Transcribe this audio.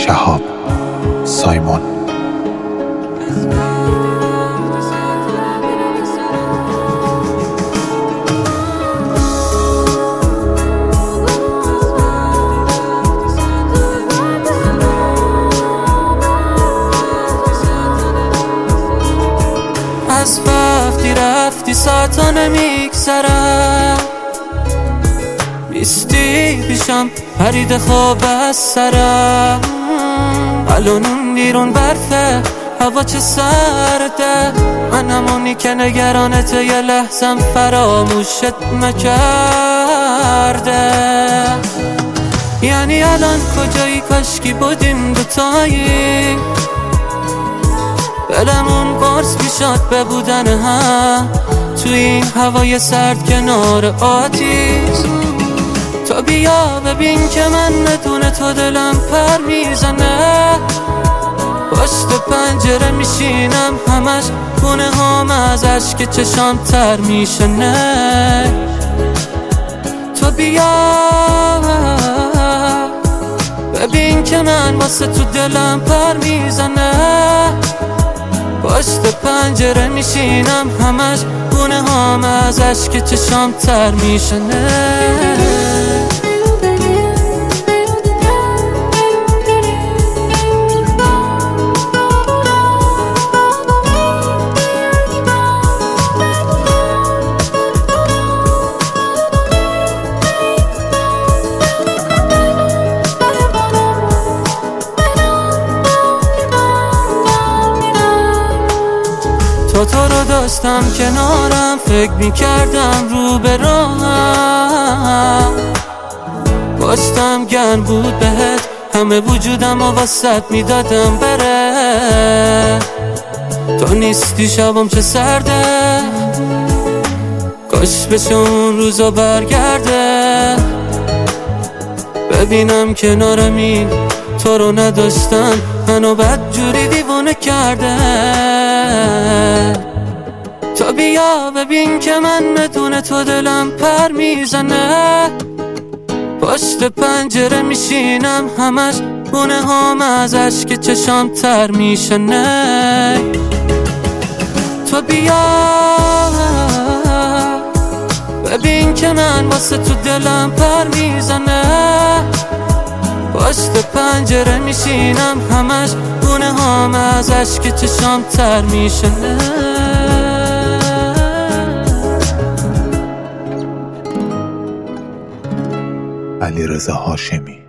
شهاب سایمون. از وقتی رفتی ساعتا نمیگذرم، بیستی پیشم پرید خواب از سرم. الان اون بیرون برفه، هوا چه سرده، من همونی که نگرانت یه لحظم فراموشت نکرده. یعنی الان کجایی؟ کاشکی بودیم دوتایی، دلمون قرص میشد به بودن هم توی این هوای سرد کنار آتیش. تو بیا ببین که من بدون تو دلم پر میزنه، پشت پنجره میشینم همش خونه هام از عشق چشام تر میشنه. تو بیا ببین که من واسه تو دلم پر میزنه، پشت پنجره میشینم همش خونه هام از عشق چشام تر میشنه. تو رو داشتم کنارم، فکر میکردم رو به راهم، پشتم گرم بود بهت، همه وجودم و واسط میدادم بره. تو نیستی شبم چه سرده، کاش بشه اون روزا برگرده، ببینم کنارم این تو رو نداشتن منو بدجوری دیوونه کرده. تو بیا ببین که من بدون تو دلم پر میزنه، پشت پنجره میشینم همش خونه هام از عشق چشام تر میشنه. تو بیا ببین که من واسه تو دلم پر میزنه، پشت پنجره میشینم همش خونه هام از عشق چشام تر میشنه. علیرضا هاشمی.